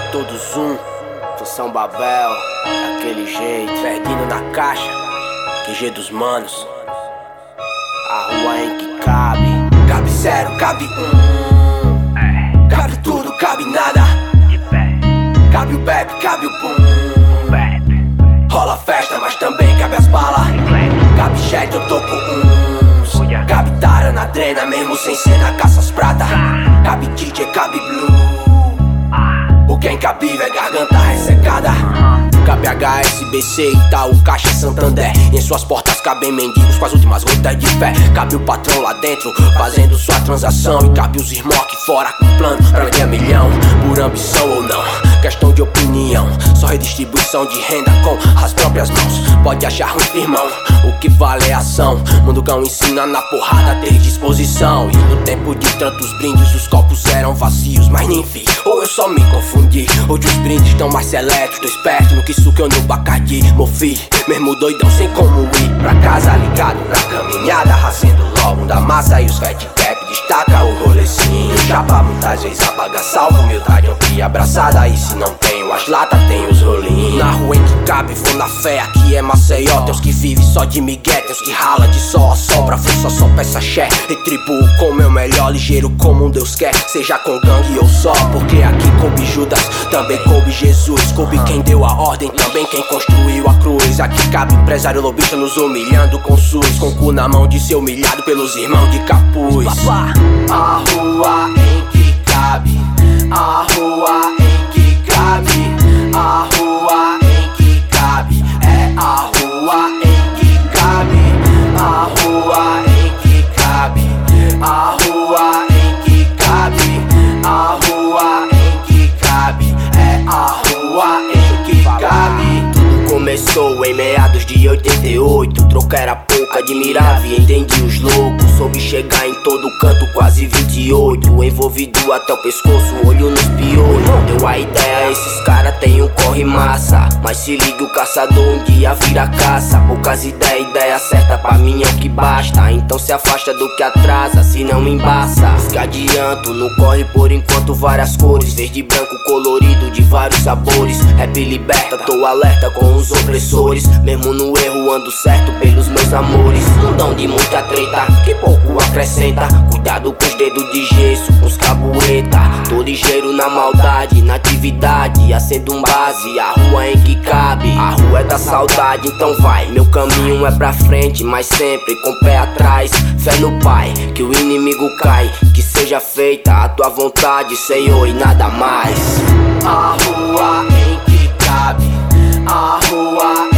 todos um, Função Babel, daquele jeito, Ferdinando na caixa, QG dos manos. A rua em que cabe, cabe zero, cabe um, cabe tudo, cabe nada, cabe o bap, cabe o boom. Rola festa, mas também cabe as balas. Cabe jet, eu tô com uns. Cabe tara na drena, mesmo sem ser na caça às prata. Cabe DJ, cabe blue. O que é incabível é garganta ressecada. Cabe HSBC, Itaú, Caixa, Santander. Em suas portas cabem mendigos com as últimas gotas de fé. Cabe o patrão lá dentro fazendo sua transação. E cabe os irmãos aqui fora com plano pra vender milhão. Por ambição ou não, questão de opinião. Só redistribuição de renda com as próprias mãos. Pode achar ruim, irmão, o que vale é ação. Mundo cão ensina na porrada a ter disposição. E no tempo de tantos brindes os copos eram vazios. Mas nem vi, ou eu só me confundi. Hoje os brindes estão mais seletos. Tô esperto no que suco eu no Bacardi. Mofi, mesmo doidão sem como ir pra casa, ligado na caminhada, rascendo logo da massa. E os fat cap destaca o rolezinho. Chapa muitas vezes apaga salvo. Humildade amplia abraçada. E se não tenho as latas, tenho os rolinhos. Na rua em que cabe, vou na fé, aqui é Maceió. Tem os que vivem só de migué, tem os que rala de sol a sol. Pra força só peça xé, retribuo com meu melhor. Ligeiro como um Deus quer, seja com gangue ou só. Porque aqui coube Judas, também coube Jesus. Coube quem deu a ordem, também quem construiu a cruz. Aqui cabe empresário lobista nos humilhando com SUS. Com o cu na mão de ser humilhado pelos irmãos de capuz. A rua em que cabe, a rua em que cabe, a rua em que cabe, é a rua em que cabe, a rua em que cabe, a rua em que cabe, a rua em que cabe, é a rua em que cabe. Tudo começou em meados de 88. Troca era pouco, admirava e entendi os loucos. Soube chegar em todo canto, quase 28. Envolvido até o pescoço, olho nos piolhos. Deu a ideia, esses caras tem um corre massa. Mas se liga, o caçador um dia vira caça. Poucas ideias, ideia certa pra mim é o que basta. Então se afasta do que atrasa, se não me embaça. Se adianto, no corre por enquanto várias cores. Verde, branco, colorido, de vários sabores. Rap liberta, tô alerta com os opressores. Mesmo no erro ando certo pelos meus amores. Mundão de muita treta, que pouco acrescenta. Cuidado com os dedos de gesso, com os cabueta. Tô ligeiro na maldade, na atividade. Acendo um base, a rua em que cabe. A rua é da saudade, então vai. Meu caminho é pra frente, mas sempre com pé atrás. Fé no Pai, que o inimigo cai. Que seja feita a tua vontade, Senhor, e nada mais. A rua em que cabe, a rua